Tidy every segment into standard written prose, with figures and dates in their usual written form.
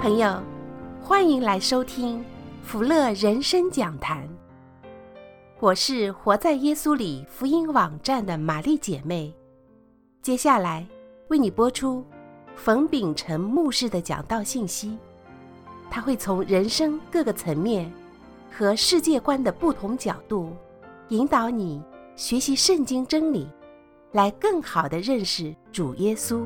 朋友，欢迎来收听福乐人生讲坛。我是活在耶稣里福音网站的玛丽姐妹，接下来为你播出冯秉成牧师的讲道信息。他会从人生各个层面和世界观的不同角度，引导你学习圣经真理，来更好地认识主耶稣。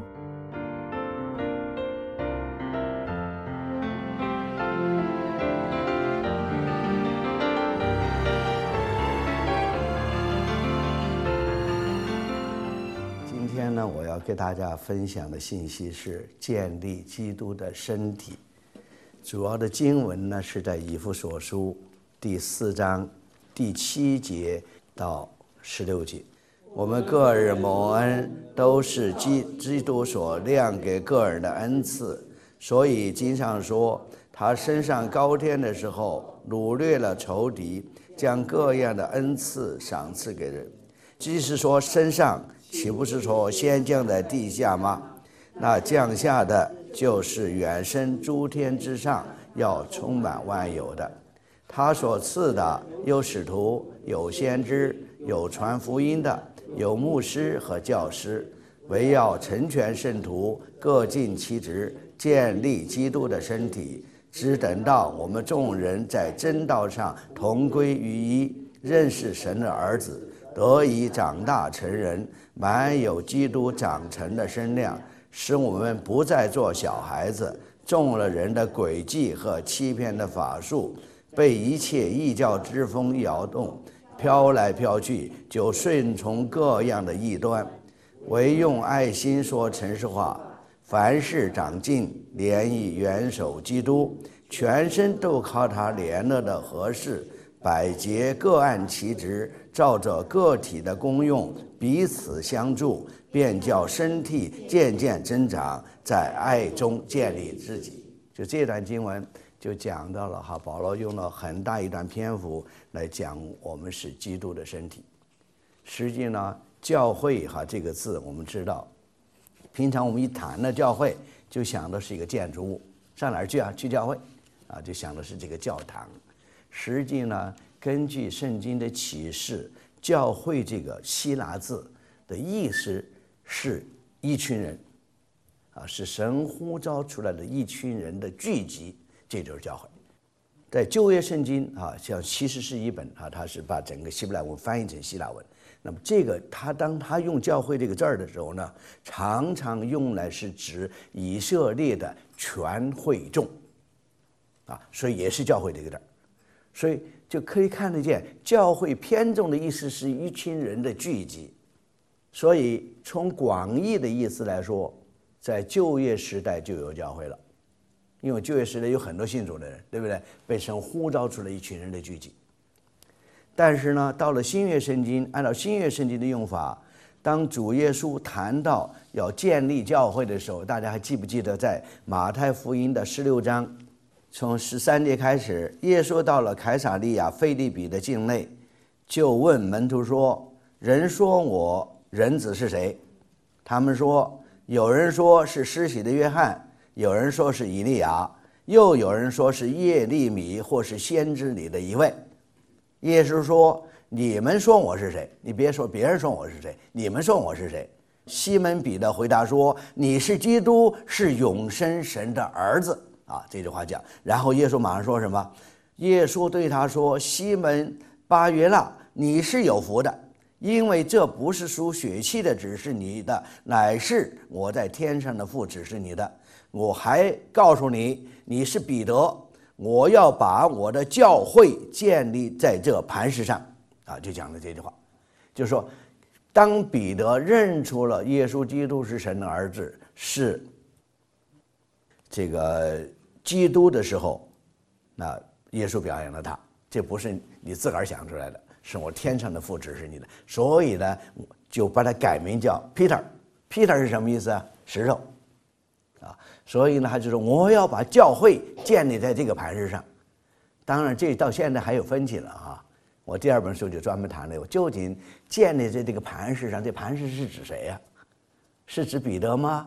今天呢，我要给大家分享的信息是建立基督的身体。主要的经文呢是在以弗所书第4章第7节到16节。我们个人蒙恩都是基督所量给个人的恩赐，所以经上说，他升上高天的时候，掳掠了仇敌，将各样的恩赐赏赐给人。即是说升上，岂不是说先降在地下吗？那降下的就是远升诸天之上，要充满万有的。他所赐的有使徒，有先知，有传福音的，有牧师和教师，为要成全圣徒，各尽其职，建立基督的身体，只等到我们众人在真道上同归于一，认识神的儿子，得以长大成人，满有基督长成的身量，使我们不再做小孩子，中了人的诡计和欺骗的法术，被一切异教之风摇动，飘来飘去，就顺从各样的异端，唯用爱心说诚实话，凡事长进，连以元首基督，全身都靠他联络的合适，百节各按其职，照着个体的功用彼此相助，便叫身体渐渐增长，在爱中建立自己。就这段经文就讲到了保罗用了很大一段篇幅来讲我们是基督的身体。实际呢，教会这个字我们知道，平常我们一谈到教会就想的是一个建筑物，上哪儿去啊？去教会啊，就想的是这个教堂。实际呢，根据圣经的启示，教会这个希腊字的意思是一群人是神呼召出来的一群人的聚集，这就是教会。在旧约圣经像其实是一本它是把整个希伯来文翻译成希腊文。那么这个当他用教会这个字儿的时候呢，常常用来是指以色列的全会众所以也是教会这个字儿。所以就可以看得见，教会偏重的意思是一群人的聚集。所以从广义的意思来说，在旧约时代就有教会了，因为旧约时代有很多信主的人，对不对？被神呼召出了一群人的聚集。但是呢，到了新约圣经，按照新约圣经的用法，当主耶稣谈到要建立教会的时候，大家还记不记得在马太福音的16章从13节开始，耶稣到了凯撒利亚腓立比的境内，就问门徒说，人说我人子是谁？他们说，有人说是施洗的约翰，有人说是以利亚，又有人说是耶利米或是先知里的一位。耶稣说，你们说我是谁？你别说别人说我是谁，你们说我是谁？西门彼得回答说，你是基督，是永生神的儿子。这句话讲，然后耶稣马上说什么？耶稣对他说，西门巴约纳，你是有福的，因为这不是属血气的指示你的，乃是我在天上的父指示你的。我还告诉你，你是彼得，我要把我的教会建立在这磐石上。就讲了这句话，就是说，当彼得认出了耶稣基督是神的儿子，是这个基督的时候，那耶稣表扬了他，这不是你自个儿想出来的，是我天上的父指示你的。所以呢，就把他改名叫 Peter。Peter 是什么意思啊？石头所以呢，他就说我要把教会建立在这个磐石上。当然，这到现在还有分歧了我第2本书就专门谈了，究竟建立在这个磐石上，这磐石是指谁呀？是指彼得吗？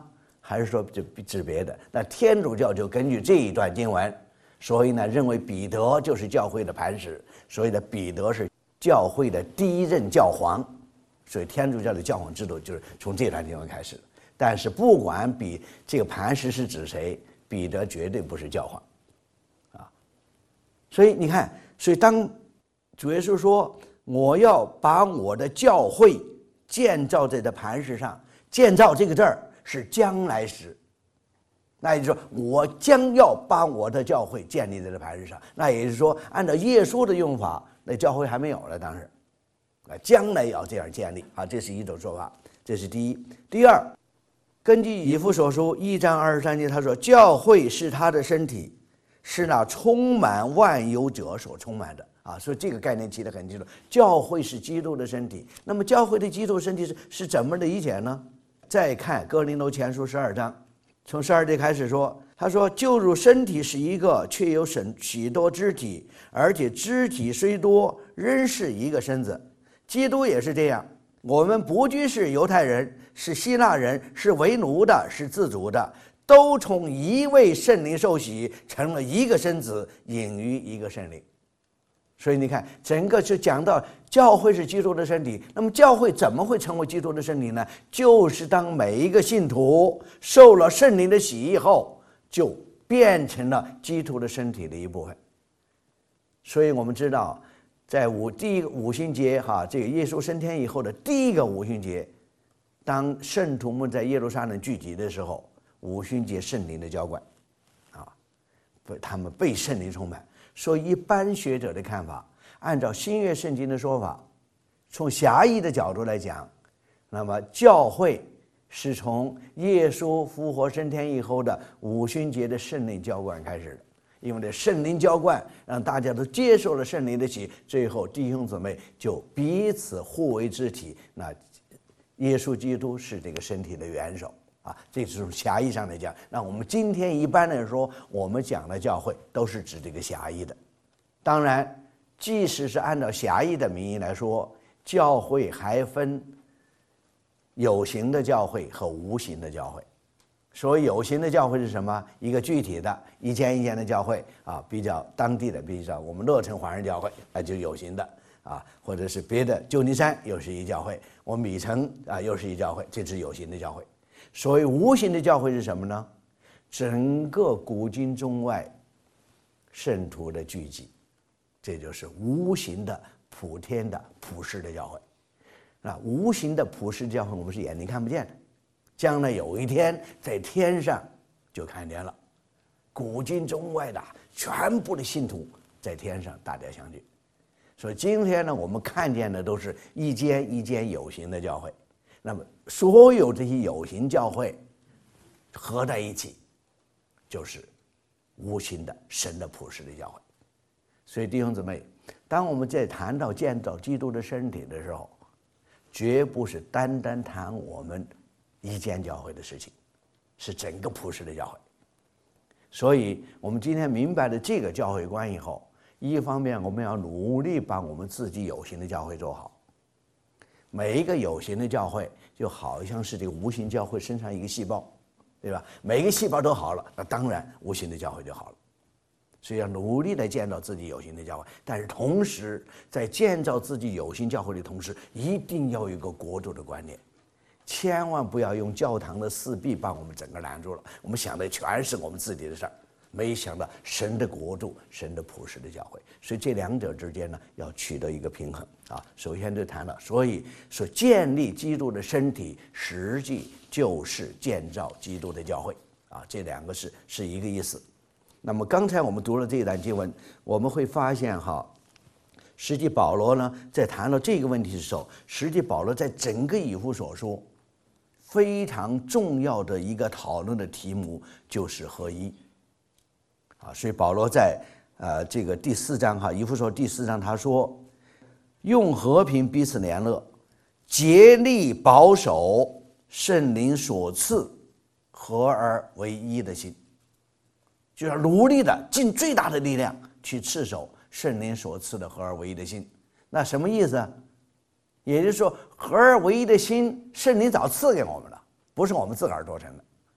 还是说指别的？那天主教就根据这一段经文，所以呢认为彼得就是教会的磐石，所以呢彼得是教会的第一任教皇，所以天主教的教皇制度就是从这段经文开始的。但是不管这个磐石是指谁，彼得绝对不是教皇，啊，所以你看，所以当主耶稣说我要把我的教会建造在这磐石上，建造这个字儿是将来时，那也就是说我将要把我的教会建立在这磐石上，那也就是说按照耶稣的用法，那教会还没有了，当时将来要这样建立啊，这是一种说法，这是第一。第二，根据以弗所书1章23节，他说教会是他的身体，是那充满万有者所充满的啊，所以这个概念提得很清楚，教会是基督的身体。那么教会的基督身体是怎么理解呢？再看哥林多前书12章，从12节开始说，他说就如身体是一个，却有许多肢体，而且肢体虽多，仍是一个身子。基督也是这样，我们不拘是犹太人，是希腊人，是为奴的，是自主的，都从一位圣灵受洗，成了一个身子，隐于一个圣灵。所以你看，整个就讲到教会是基督的身体。那么教会怎么会成为基督的身体呢？就是当每一个信徒受了圣灵的洗以后，就变成了基督的身体的一部分。所以我们知道，在第一个五旬节这个耶稣升天以后的第一个五旬节，当圣徒们在耶路撒冷聚集的时候，五旬节圣灵的浇灌他们被圣灵充满。所以一般学者的看法，按照新约圣经的说法，从狭义的角度来讲，那么教会是从耶稣复活升天以后的五旬节的圣灵浇灌开始的。因为这圣灵浇灌让大家都接受了圣灵的洗，最后弟兄姊妹就彼此互为肢体。那耶稣基督是这个身体的元首啊，这是从狭义上来讲。那我们今天一般来说，我们讲的教会都是指这个狭义的。当然，即使是按照狭义的名义来说，教会还分有形的教会和无形的教会。所以有形的教会是什么？一个具体的一间一间的教会啊，比较当地的，比较我们乐城华人教会就有形的啊，或者是别的旧金山又是一教会，我们米城又是一教会，这是有形的教会。所以无形的教会是什么呢？整个古今中外圣徒的聚集，这就是无形的普天的普世的教会。那无形的普世教会我们是眼睛看不见的，将来有一天在天上就看见了，古今中外的全部的信徒在天上大家相聚。所以今天呢，我们看见的都是一间一间有形的教会，那么所有这些有形教会合在一起，就是无形的神的普世的教会。所以弟兄姊妹，当我们在谈到建造基督的身体的时候，绝不是单单谈我们一间教会的事情，是整个普世的教会。所以我们今天明白了这个教会观以后，一方面我们要努力把我们自己有形的教会做好。每一个有形的教会就好像是这个无形教会身上一个细胞，对吧？每个细胞都好了，那当然无形的教会就好了。所以要努力地建造自己有形的教会，但是同时在建造自己有形教会的同时，一定要有一个国度的观念，千万不要用教堂的四壁把我们整个拦住了。我们想的全是我们自己的事儿，没想到神的国度、神的普世的教会。所以这两者之间呢，要取得一个平衡啊。首先就谈了，所以说建立基督的身体，实际就是建造基督的教会啊，这两个是一个意思。那么刚才我们读了这一段经文，我们会发现实际保罗呢在谈到这个问题的时候，实际保罗在整个以弗所书非常重要的一个讨论的题目就是合一啊。所以保罗在这个第4章以弗所第4章他说，用和平彼此联络，竭力保守圣灵所赐合而为一的心，就要努力的尽最大的力量去持守圣灵所赐的合而为一的心。那什么意思？也就是说，合而为一的心，圣灵早赐给我们了，不是我们自个儿做成的。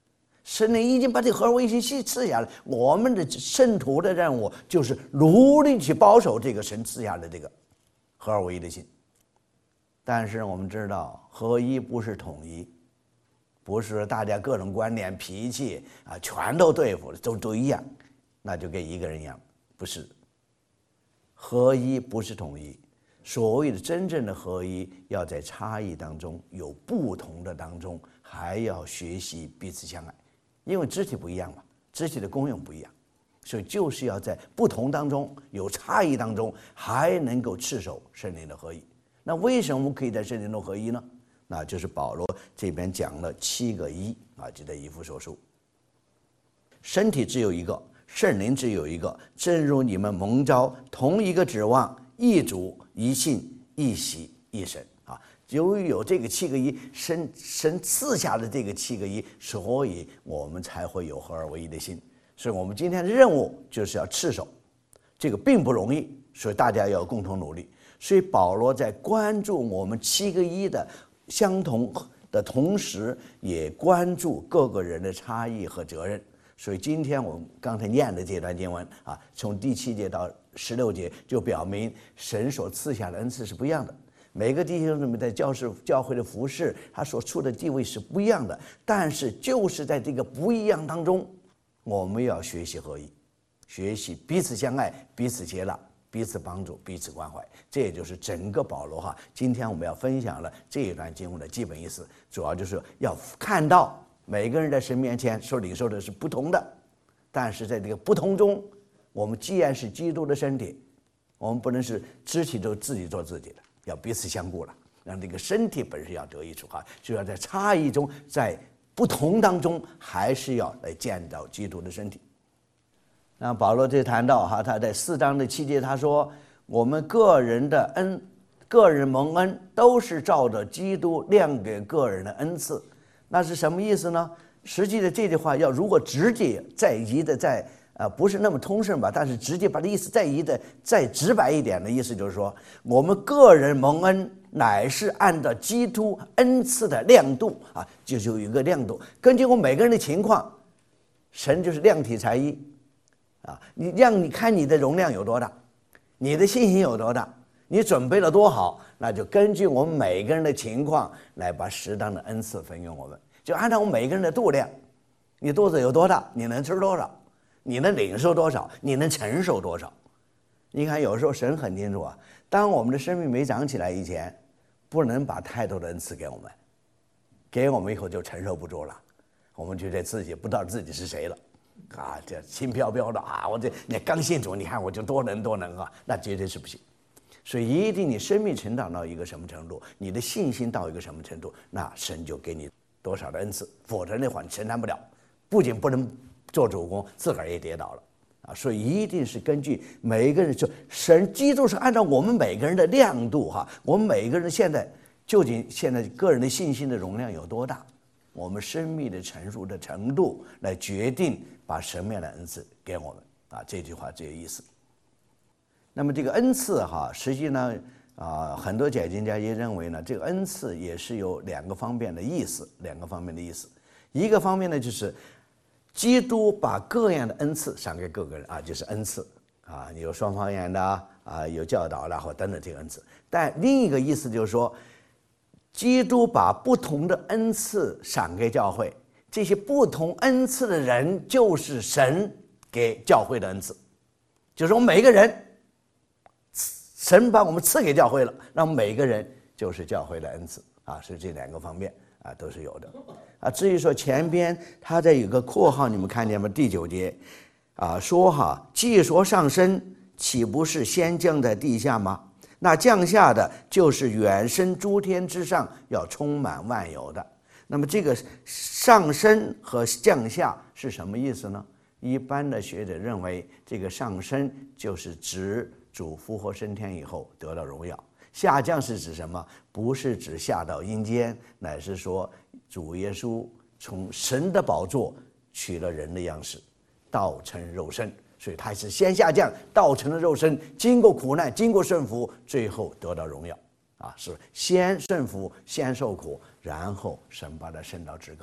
神灵已经把这合而为一心赐下来，我们的圣徒的任务就是努力去保守这个神赐下的这个合而为一的心。但是我们知道，合一不是统一，不是说大家各种观念、脾气啊全都对付了，都一样，那就跟一个人一样，不是。合一不是统一，所谓的真正的合一，要在差异当中，有不同的当中，还要学习彼此相爱。因为肢体不一样嘛，肢体的功用不一样，所以就是要在不同当中，有差异当中，还能够持守圣灵的合一。那为什么我们可以在圣灵中合一呢？那就是保罗这边讲了7个一啊，就在以弗所书。身体只有一个，圣灵只有一个，正如你们蒙召同一个指望，一主一信一喜一神啊。由于有这个7个一，神赐下的这个7个一，所以我们才会有合而为一的心。所以我们今天的任务就是要持守，这个并不容易，所以大家要共同努力。所以保罗在关注我们7个一的相同的同时，也关注各个人的差异和责任。所以今天我们刚才念的这段经文啊，从第7节到16节，就表明神所赐下的恩赐是不一样的。每个弟兄姊妹在教会的服事，他所处的地位是不一样的，但是就是在这个不一样当中，我们要学习合一，学习彼此相爱，彼此接纳，彼此帮助，彼此关怀。这也就是整个保罗今天我们要分享了这一段经文的基本意思，主要就是要看到每个人在神面前所领受的是不同的，但是在这个不同中，我们既然是基督的身体，我们不能是肢体都自己做自己的，要彼此相顾了，让这个身体本身要得益处就要在差异中，在不同当中，还是要来建造基督的身体。那保罗这谈到他在4章的7节，他说我们个人的恩，个人蒙恩，都是照着基督量给个人的恩赐。那是什么意思呢？实际的这句话要如果直接再移的不是那么通顺吧，但是直接把这意思再移的再直白一点的意思就是说，我们个人蒙恩乃是按照基督恩赐的亮度就是有一个亮度，根据我们每个人的情况，神就是量体裁衣你看你的容量有多大，你的信心有多大，你准备了多好，那就根据我们每个人的情况来把适当的恩赐分用我们，就按照我们每个人的度量，你肚子有多大，你能吃多少，你能领受多少，你能承受多少。你看有时候神很清楚当我们的生命没长起来以前，不能把太多的恩赐给我们，给我们以后就承受不住了，我们觉得自己不知道自己是谁了这轻飘飘的你刚信主，你看我就多能那绝对是不行。所以一定你生命成长到一个什么程度，你的信心到一个什么程度，那神就给你多少的恩赐，否则的话你承担不了，不仅不能做主公，自个儿也跌倒了所以一定是根据每一个人，就神基督是按照我们每个人的亮度我们每个人究竟现在个人的信心的容量有多大，我们生命的成熟的程度来决定把什么样的恩赐给我们这句话最有意思。那么这个恩赐实际呢很多解经家也认为呢，这个恩赐也是有两个方面的意思。一个方面呢，就是基督把各样的恩赐赏给各个人就是恩赐有双方言的有教导的或等等这个恩赐。但另一个意思就是说，基督把不同的恩赐赏给教会，这些不同恩赐的人就是神给教会的恩赐，就是我们每一个人，神把我们赐给教会了，让每个人就是教会的恩赐所以这两个方面都是有的至于说前边他在有个括号，你们看见吗？第9节说既说上升，岂不是先降在地下吗？那降下的就是远升诸天之上，要充满万有的。那么这个上升和降下是什么意思呢？一般的学者认为，这个上升就是指主复活升天以后得到荣耀，下降是指什么？不是指下到阴间，乃是说主耶稣从神的宝座取了人的样式，道成肉身，所以他是先下降，道成了肉身，经过苦难，经过顺服，最后得到荣耀是先顺服，先受苦，然后神把他升到至高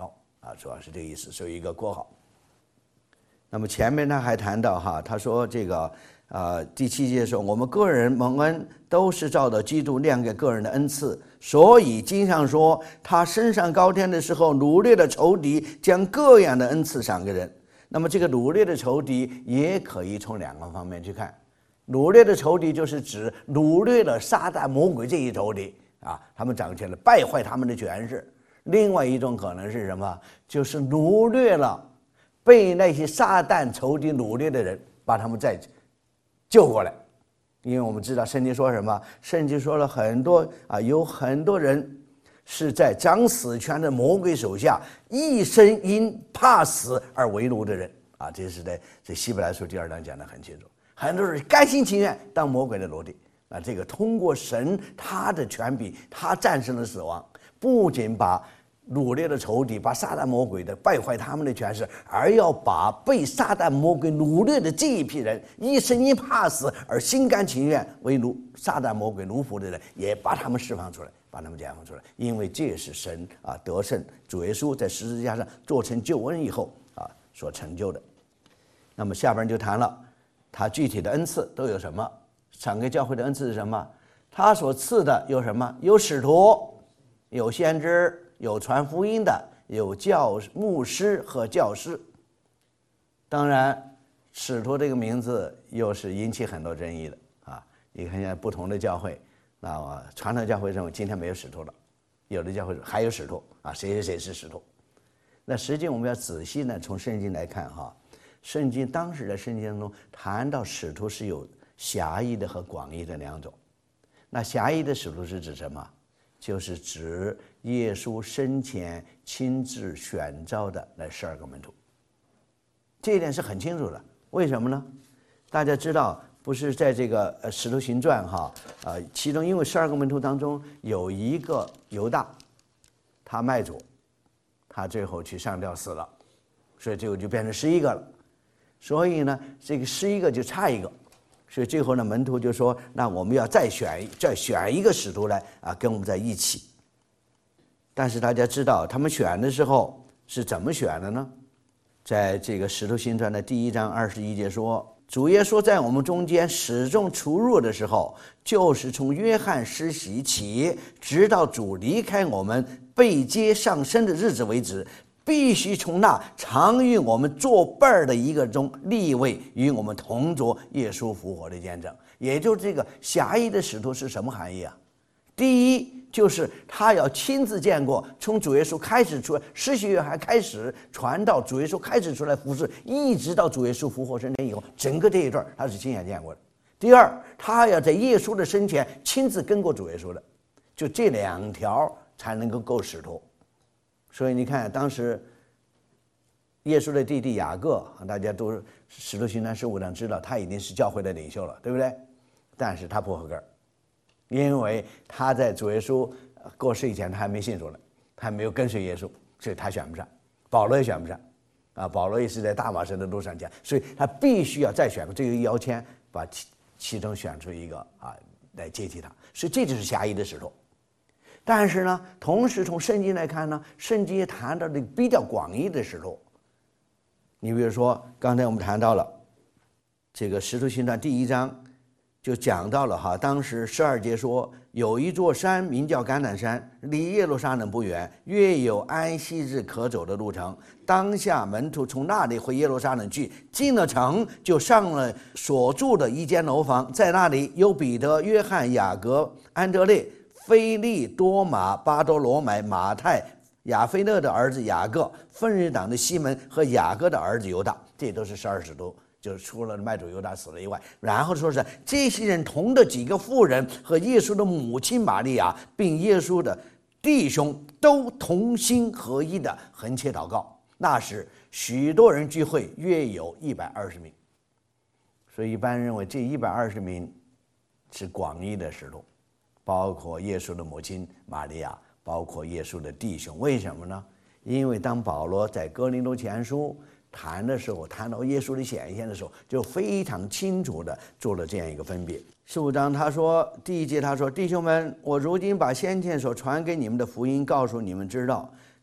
主要是这个意思，是有一个括号。那么前面他还谈到他说这个第7节说，我们个人蒙恩都是照着基督量给个人的恩赐，所以经上说，他升上高天的时候，掳掠的仇敌将各样的恩赐赏给人。那么这个掳掠的仇敌也可以从2个方面去看。掳掠的仇敌就是指掳掠了撒旦魔鬼这一仇敌他们掌权了，败坏他们的权势。另外一种可能是什么？就是掳掠了被那些撒旦仇敌掳掠的人，把他们再救过来。因为我们知道圣经说什么？圣经说了很多有很多人是在掌死权的魔鬼手下，一生因怕死而为奴的人这是在这希伯来书第2章讲得很清楚。很多人甘心情愿当魔鬼的奴隶。这个通过神他的权柄，他战胜了死亡，不仅把掳掠的仇敌，把撒旦魔鬼的败坏他们的权势，而要把被撒旦魔鬼掳掠的这一批人，一生因怕死而心甘情愿为撒旦魔鬼奴仆的人，也把他们释放出来，把他们解放出来。因为这也是神得胜主耶稣在十字架上做成救恩以后所成就的。那么下边就谈了他具体的恩赐都有什么。赏给教会的恩赐是什么？他所赐的有什么？有使徒，有先知，有传福音的，有牧师和教师。当然使徒这个名字又是引起很多争议的你看现在不同的教会，那传统教会认为今天没有使徒了，有的教会还有使徒谁是使徒。那实际我们要仔细呢从圣经来看圣经当时的圣经当中谈到使徒是有狭义的和广义的2种。那狭义的使徒是指什么？就是指耶稣生前亲自选召的那12个门徒。这一点是很清楚的。为什么呢？大家知道不是在这个使徒行传其中因为12个门徒当中有一个犹大，他卖主，他最后去上吊死了，所以最后就变成11个了。所以呢这个11个就差一个，所以最后呢门徒就说，那我们要再选一个使徒来跟我们在一起。但是大家知道他们选的时候是怎么选的呢？在这个使徒行传的第1章21节说，主耶稣在我们中间始终出入的时候，就是从约翰施洗起，直到主离开我们被接上升的日子为止，必须从那常与我们作伴的一个中立位，与我们同作耶稣复活的见证。也就是这个狭义的使徒是什么含义啊？第一就是他要亲自见过，从主耶稣开始出来，施洗约翰开始传到主耶稣开始出来服侍，一直到主耶稣复活升天以后，整个这一段他是亲眼见过的。第二，他要在耶稣的生前亲自跟过主耶稣的，就这2条才能够使徒。所以你看当时耶稣的弟弟雅各，大家都使徒行传15章知道他已经是教会的领袖了，对不对？但是他不合格，因为他在主耶稣过世以前他还没信主呢，他还没有跟随耶稣，所以他选不上。保罗也选不上保罗也是在大马士的路上讲，所以他必须要再选这个摇签，把其中选出一个来接替他。所以这就是狭义的使徒。但是呢同时从圣经来看呢，圣经也谈到这个比较广义的使徒。你比如说刚才我们谈到了这个使徒行传第1章就讲到了当时12节说，有一座山名叫橄榄山，离耶路撒冷不远，约有安息日可走的路程。当下门徒从那里回耶路撒冷去，进了城就上了所住的一间楼房，在那里有彼得、约翰、雅各、安德烈、腓利、多马、巴多罗买、马太、亚非勒的儿子雅各、分日党的西门和雅各的儿子犹大。这都是12使徒，就是除了卖主犹大死了以外。然后说是这些人同的几个妇人和耶稣的母亲玛利亚，并耶稣的弟兄都同心合一的横切祷告。那时许多人聚会，约有120名。所以一般认为这120名是广义的使徒，包括耶稣的母亲玛利亚，包括耶稣的弟兄。为什么呢？因为当保罗在哥林多前书谈的时候，谈到耶稣的显现的时候，就非常清楚的做了这样一个分别。15章他说第1节他说，弟兄们，我如今把先前所传给你们的福音告诉你们知道，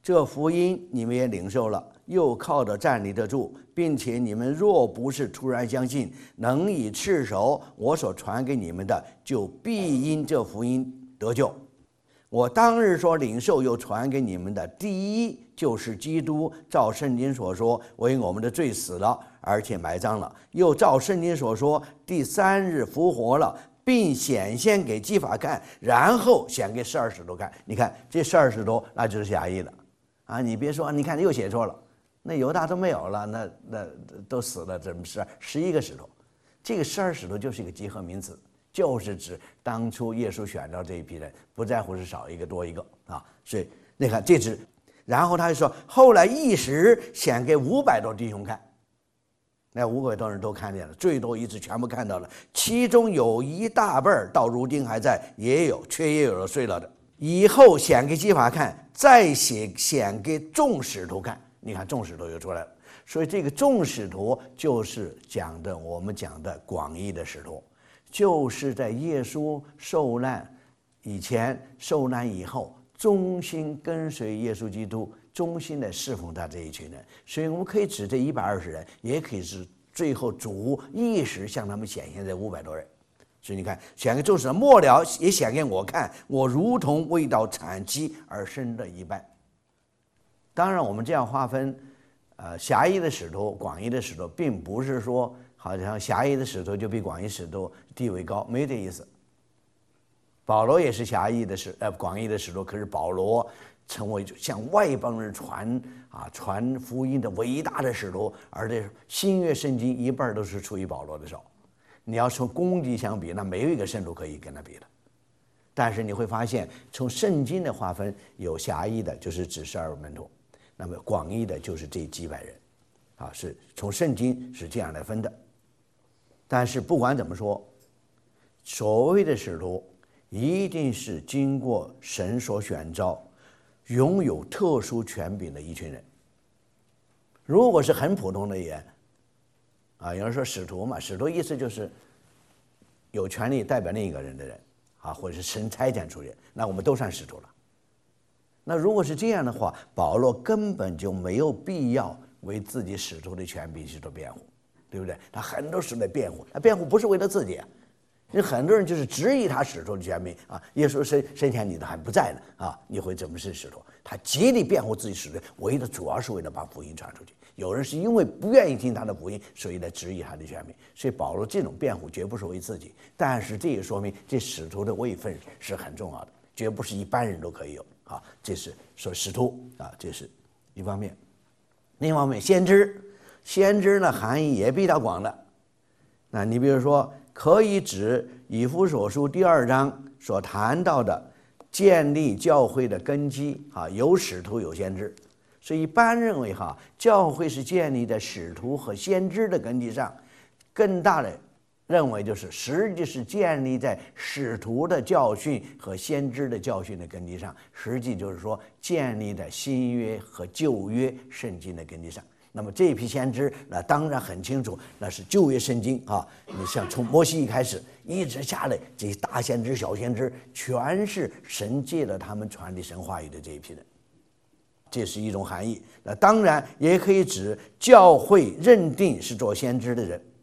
这福音你们也领受了，又靠着站立得住，并且你们若不是突然相信，能以持守我所传给你们的，就必因这福音得救。我当日所领受又传给你们的，第一就是基督照圣经所说，为我们的罪死了，而且埋葬了，又照圣经所说，第3日复活了，并显现给基法看，然后显给12使徒看。你看这12使徒，那就是狭义的啊！你别说，你看又写错了，那犹大都没有了，那都死了，怎么11个使徒？这个12使徒就是一个集合名词。就是指当初耶稣选到这一批人，不在乎是少一个多一个啊，所以你看这只，然后他就说，后来一时显给500多弟兄看，那500多人都看见了，最多一次全部看到了，其中有一大半到如今还在，也有了睡了的，以后显给基法看，再显给众使徒看，你看众使徒又出来了，所以这个众使徒就是我们讲的广义的使徒。就是在耶稣受难以前、受难以后，忠心跟随耶稣基督，忠心的侍奉他这一群人。所以我们可以指这120人，也可以指最后主一时向他们显现这500多人。所以你看，显给众使徒，末了也显给我看，我如同未到产期而生的一般。当然，我们这样划分，狭义的使徒、广义的使徒，并不是说好像狭义的使徒就比广义使徒地位高，没这意思。保罗也是广义的使徒，可是保罗成为向外邦人传福音的伟大的使徒，而这新约圣经一半都是出于保罗的手。你要从功绩相比，那没有一个圣徒可以跟他比的。但是你会发现，从圣经的划分，有狭义的，就是指12门徒；那么广义的，就是这几百人，是从圣经是这样来分的。但是不管怎么说，所谓的使徒一定是经过神所选召，拥有特殊权柄的一群人。如果是很普通的人，有人说使徒嘛，使徒意思就是有权利代表另一个人的人，或者是神差遣出人，那我们都算使徒了。那如果是这样的话，保罗根本就没有必要为自己使徒的权柄去做辩护，对不对？他很多时候在辩护，他辩护不是为了自己，因为很多人就是质疑他使徒的权柄耶稣生前你都还不在呢你会怎么是使徒？他极力辩护自己使徒，主要是为了把福音传出去。有人是因为不愿意听他的福音，所以来质疑他的权柄。所以保罗这种辩护绝不是为自己，但是这也说明这使徒的位分是很重要的，绝不是一般人都可以有这是说使徒这是一方面。另一方面，先知呢含义也比较广的。那你比如说，可以指以弗所书第2章所谈到的建立教会的根基有使徒有先知。所以一般认为教会是建立在使徒和先知的根基上，更大的认为就是实际是建立在使徒的教训和先知的教训的根基上，实际就是说建立在新约和旧约圣经的根基上。那么这批先知那当然很清楚，那是旧约圣经你像从摩西一开始一直下来，这些大先知小先知全是神借了他们传递神话语的这一批人，这是一种含义。那当然也可以指教会认定是做先知的人，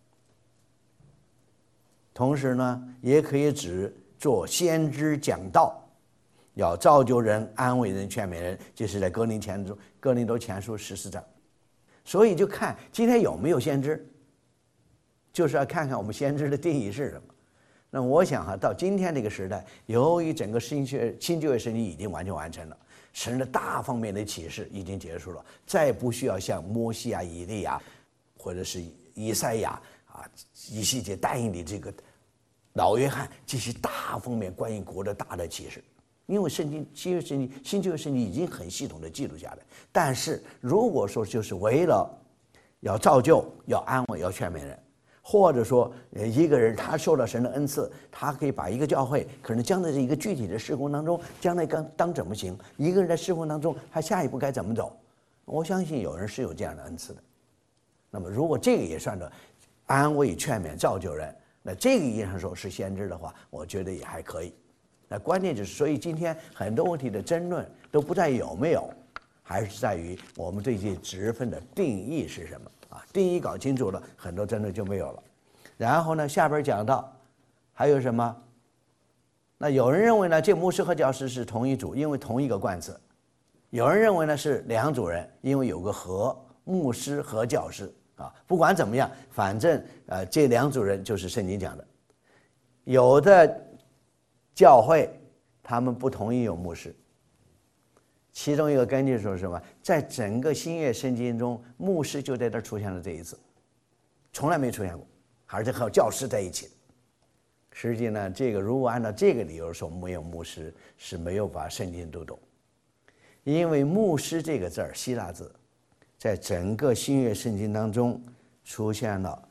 同时呢也可以指做先知讲道，要造就人、安慰人、劝勉人，这是在哥林多前书14章。所以就看今天有没有先知，就是要看看我们先知的定义是什么。那我想到今天这个时代，由于整个新旧约圣经已经完全完成了，神的大方面的启示已经结束了，再不需要像摩西以利亚或者是以赛亚以西结、但以理这个老约翰这些大方面关于国的大的启示。因为新旧约圣经已经很系统的记录下来，但是如果说就是为了要造就、要安慰、要劝勉人，或者说一个人他受到神的恩赐，他可以把一个教会可能将来这一个具体的事工当中，将来当怎么行，一个人在事工当中他下一步该怎么走，我相信有人是有这样的恩赐的。那么如果这个也算作安慰、劝勉、造就人，那这个意义上说是先知的话，我觉得也还可以。那关键就是，所以今天很多问题的争论都不在于有没有， 还是在于我们对这职分的定义是什么啊？定义搞清楚了，很多争论就没有了。然后呢，下边讲到还有什么？那有人认为呢，这牧师和教师是同一组，因为同一个冠词；有人认为呢是两组人，因为有个和，牧师和教师啊。不管怎么样，反正这两组人就是圣经讲的。有的教会他们不同意有牧师，其中一个根据说什么？在整个新约圣经中，牧师就在这出现了这一次，从来没出现过，而且和教师在一起。实际呢，这个如果按照这个理由说没有牧师，是没有把圣经读懂。因为牧师这个字儿，希腊字，在整个新约圣经当中出现了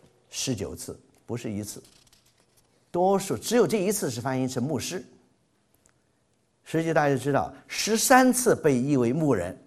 19次，不是一次，多数只有这一次是翻译成牧师。实际大家知道，13次被译为牧人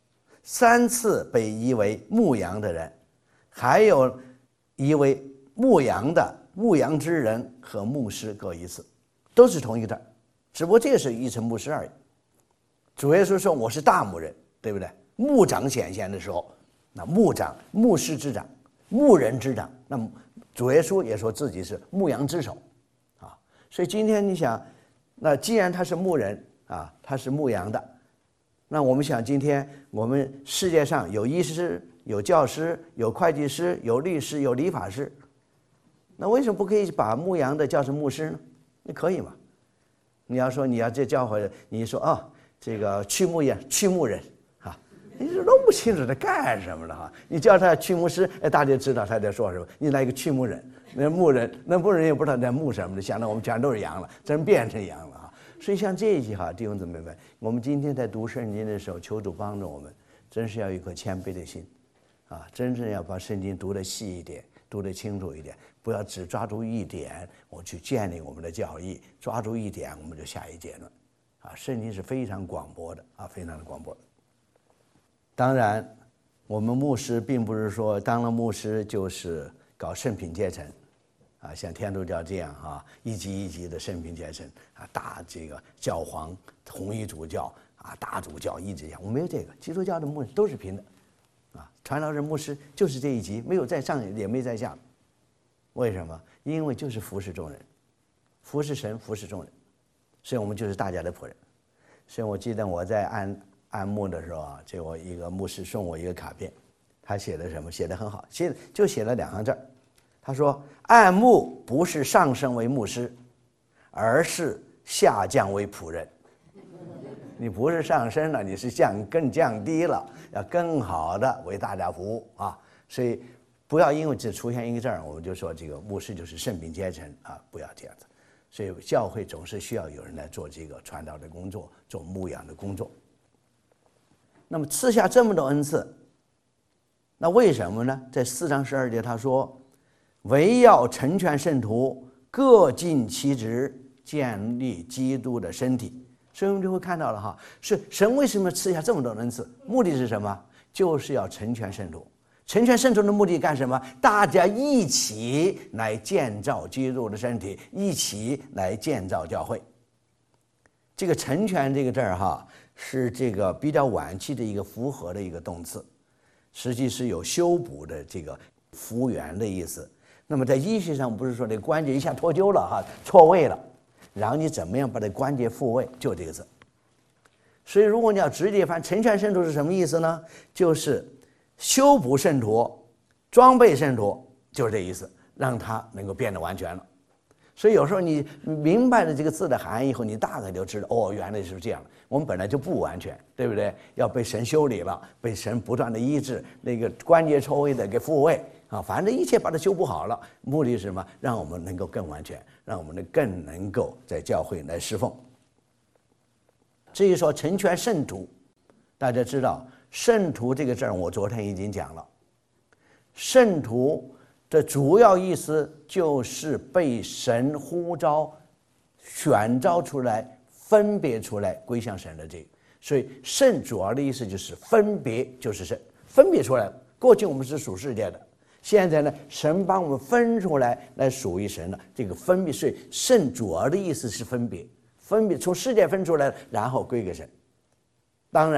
，3次被译为牧羊的人，还有译为牧羊的牧羊之人和牧师各一次，都是同一个字，只不过这个是译成牧师而已。主耶稣说我是大牧人，对不对？牧长显现的时候，那牧长、牧师之长、牧人之长，那么主耶稣也说自己是牧羊之首啊。所以今天你想，那既然他是牧人啊，他是牧羊的，那我们想今天我们世界上有医师、有教师、有会计师、有律师、有理发师，那为什么不可以把牧羊的叫成牧师呢？你可以嘛？你要说你要这教会，你说啊，这个驱牧人啊，你说弄不清楚他干什么了哈？你叫他驱牧师，哎，大家知道他在说什么。你来一个驱牧人，那牧人也不知道在牧什么的，想到我们全都是羊了，真变成羊了啊！所以像这些哈，弟兄姊妹们，我们今天在读圣经的时候，求主帮助我们，真是要有一颗谦卑的心啊，真正要把圣经读得细一点，读得清楚一点，不要只抓住一点，我去建立我们的教义，抓住一点我们就下一结论。啊，圣经是非常广博的啊，非常的广博的。当然，我们牧师并不是说当了牧师就是搞圣品阶层，啊，像天主教这样啊，一级一级的圣品阶层啊，大这个教皇、统一主教啊，大主教一直讲，我没有这个。基督教的牧师都是平的，啊，传道人牧师就是这一级，没有在上也没在下。为什么？因为就是服侍众人，服侍神，服侍众人。所以我们就是大家的仆人。所以我记得我在按牧的时候啊，这我一个牧师送我一个卡片，他写的什么？写的很好，写了2行字。他说：“按牧不是上升为牧师，而是下降为仆人。你不是上升了，你是更降低了，要更好的为大家服务啊！所以不要因为只出现一个字我们就说这个牧师就是圣品阶层啊，不要这样子。”所以教会总是需要有人来做这个传道的工作，做牧养的工作。那么赐下这么多恩赐，那为什么呢？在4章12节他说：“唯要成全圣徒，各尽其职，建立基督的身体。”所以我们就会看到了哈，是神为什么赐下这么多恩赐？目的是什么？就是要成全圣徒。成全圣徒的目的干什么？大家一起来建造基督的身体，一起来建造教会。这个成全这个字儿哈，是这个比较晚期的一个复合的一个动词，实际是有修补的这个复原的意思。那么在医学上不是说这关节一下脱臼了哈，错位了，然后你怎么样把这关节复位，就这个字。所以如果你要直接翻成全圣徒是什么意思呢？就是修补圣徒，装备圣徒，就是这意思，让他能够变得完全了。所以有时候你明白了这个字的含义以后，你大概就知道哦，原来是这样。我们本来就不完全，对不对？要被神修理了，被神不断的医治，那个关节错位的给复位啊，反正一切把它修补好了。目的是什么？让我们能够更完全，让我们更能够在教会来侍奉。至于说成全圣徒，大家知道圣徒这个字我昨天已经讲了，圣徒的主要意思就是被神呼召、选召出来、分别出来归向神的这个。所以圣主要的意思就是分别，就是神分别出来了。过去我们是属世界的，现在呢，神帮我们分出来属于神的这个分别。所以圣主要的意思是分别，从世界分出来，然后归给神。当然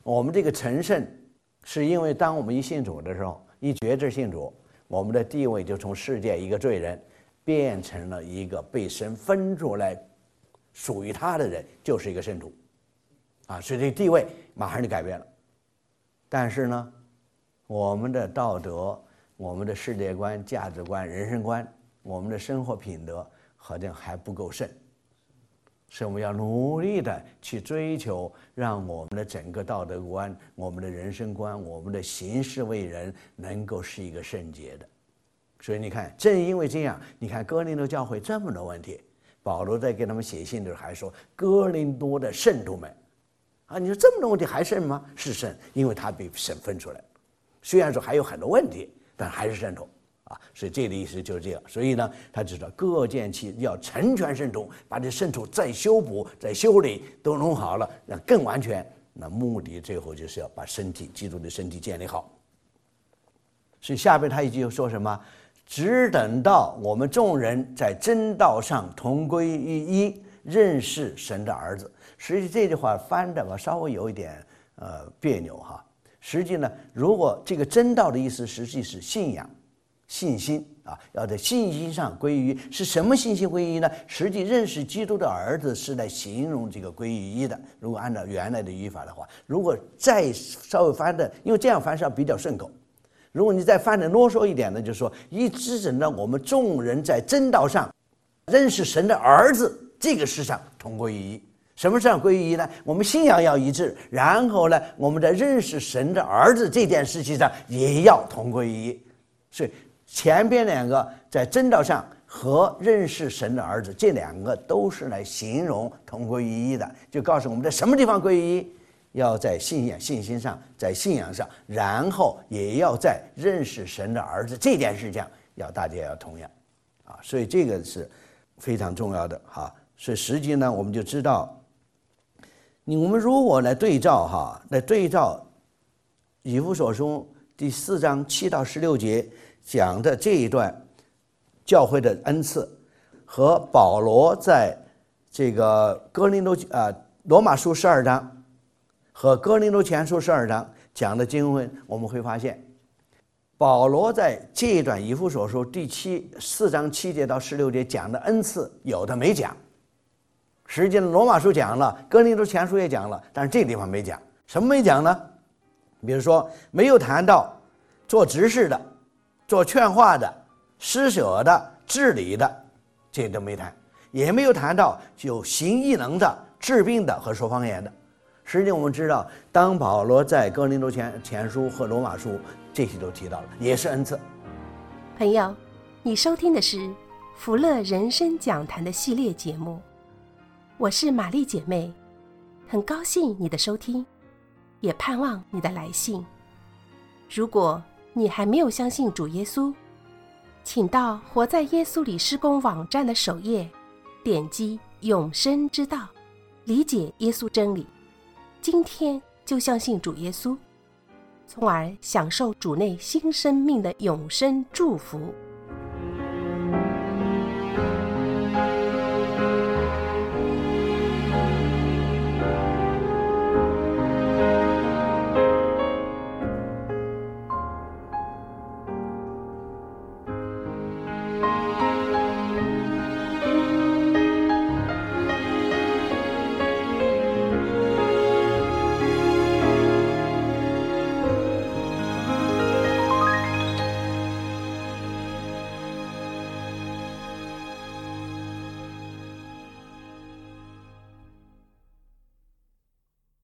我们这个成圣，是因为当我们一信主的时候，一决志信主，我们的地位就从世界一个罪人，变成了一个被神分出来属于他的人，就是一个圣徒啊，所以这个地位马上就改变了。但是呢，我们的道德、我们的世界观、价值观、人生观、我们的生活品德好像还不够圣，所以我们要努力的去追求，让我们的整个道德观、我们的人生观、我们的行事为人能够是一个圣洁的。所以你看，正因为这样，你看哥林多教会这么多问题，保罗在给他们写信的时候还说，哥林多的圣徒们啊，你说这么多问题还圣吗？是圣，因为他被神分出来了。虽然说还有很多问题，但还是圣徒啊。所以这个意思就是这样。所以呢，他就说各件其要成全圣徒，把这圣徒再修补、再修理都弄好了，那更完全。那目的最后就是要把身体、基督的身体建立好。所以下边他一句说什么？只等到我们众人在真道上同归于一，认识神的儿子。实际这句话翻的稍微有一点别扭哈。实际呢，如果这个真道的意思，实际是信仰、信心啊，要在信心上归于一。是什么信心归于一呢？实际认识基督的儿子是来形容这个归于一的。如果按照原来的语法的话，如果再稍微翻的，因为这样翻是比较顺口。如果你再翻的啰嗦一点呢，就是说，一直等到我们众人在真道上认识神的儿子这个事上同归于一。什么上归于一呢？我们信仰要一致，然后呢，我们在认识神的儿子这件事情上也要同归于一。所以前边两个在真道上和认识神的儿子，这两个都是来形容同归于一的，就告诉我们在什么地方归于一。要在信心上，在信仰上，然后也要在认识神的儿子这件事上，大家要同样啊，所以这个是非常重要的哈。所以实际呢，我们就知道，我们如果来对照以弗所书第4章7到16节讲的这一段教会的恩赐，和保罗在这个罗马书12章。和哥林多前书12章讲的经文，我们会发现，保罗在这一段以弗所书第4章7节到16节讲的恩赐，有的没讲。实际上罗马书讲了，哥林多前书也讲了，但是这个地方没讲。什么没讲呢？比如说没有谈到做执事的、做劝化的、施舍的、治理的，这都没谈。也没有谈到有行异能的、治病的和说方言的。实际上我们知道，当保罗在哥林多前书和罗马书这些都提到了，也是恩赐。 朋友，你收听的是福乐人生讲坛的系列节目，我是玛丽姐妹，很高兴你的收听，也盼望你的来信。如果你还没有相信主耶稣，请到活在耶稣里施工网站的首页，点击永生之道，理解耶稣真理。今天就相信主耶稣，从而享受主内新生命的永生祝福。